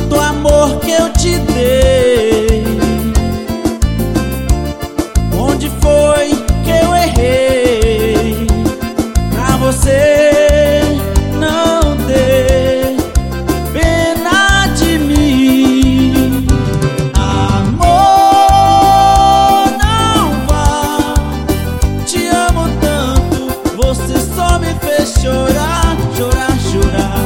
tanto amor que eu te dei. Onde foi que eu errei pra você não ter pena de mim? Amor, não vá, te amo tanto, você só me fez chorar, chorar, chorar.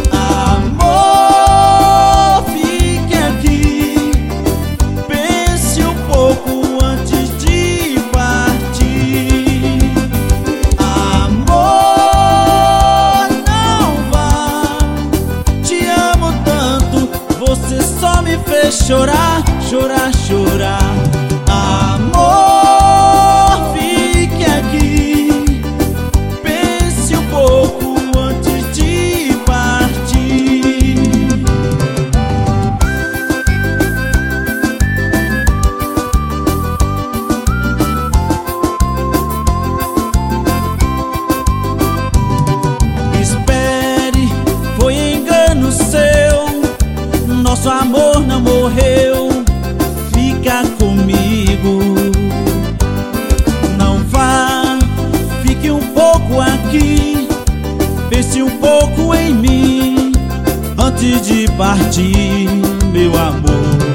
Amor, fique aqui, pense um pouco antes de partir. Amor, não vá, te amo tanto, você só me fez chorar, chorar, chorar. Amor, fique aqui, pense um pouco antes de partir. Espere, foi engano seu, nosso amor não morreu, fica comigo. Não vá, fique um pouco aqui, pense um pouco em mim antes de partir, meu amor.